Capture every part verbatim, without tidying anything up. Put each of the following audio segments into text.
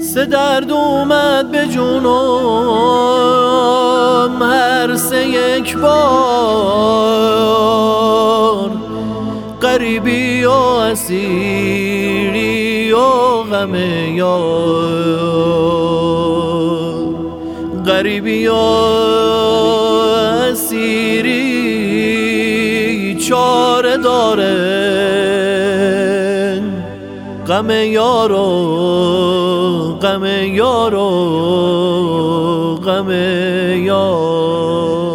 سه درد اومد به جونم هر سه یک بار، غریبی و اسیری و غم یار، غریبی و اسیری چاره داره، غم یارو غم یارو غم یار.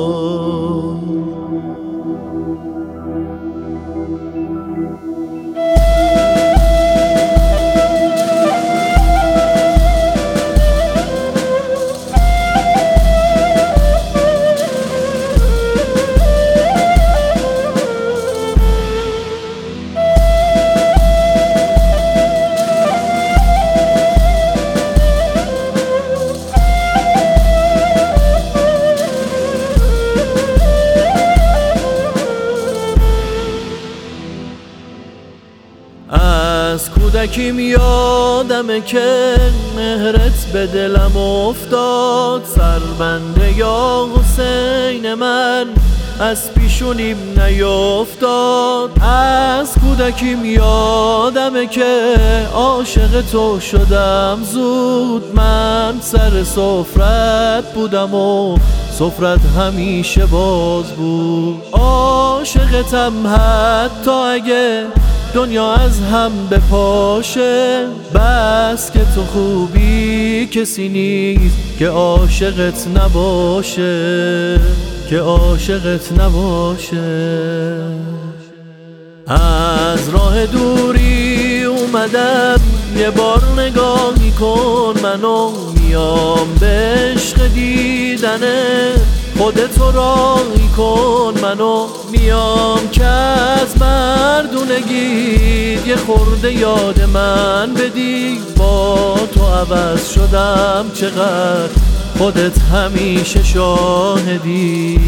از کودکیم یادمه که مهرت به دلم افتاد، سربنده یا حسین من از پیشونیم نیفتاد. از کودکیم یادمه که عاشق تو شدم زود، من سر سفرت بودم و سفرت همیشه باز بود. عاشقتم حتی اگه دنیا از هم بپاشه، بس که تو خوبی کسی نیست که عاشقت نباشه، که عاشقت نباشه. از راه دوری اومدم یه بار نگاهی کن منو، میام به عشق دیدنه خودتو راهی کن منو، میام که از مردونگی یه خورده یاد من بدی. با تو عوض شدم چقدر خودت همیشه شاهدی.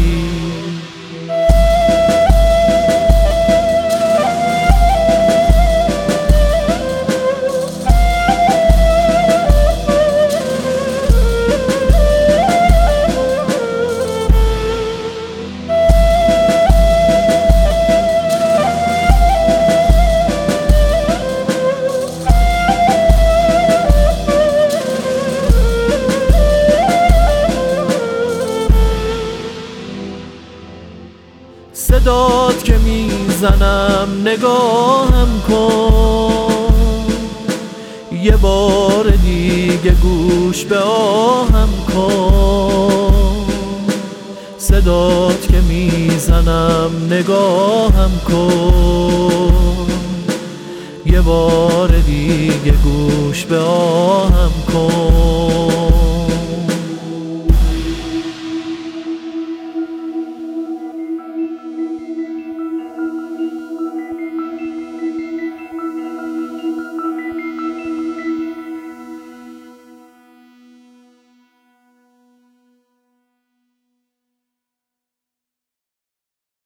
صدات که میزنم نگاهم کن، یه بار دیگه گوش به آهم کن. صدات که میزنم نگاهم کن، یه بار دیگه گوش به آهم کن.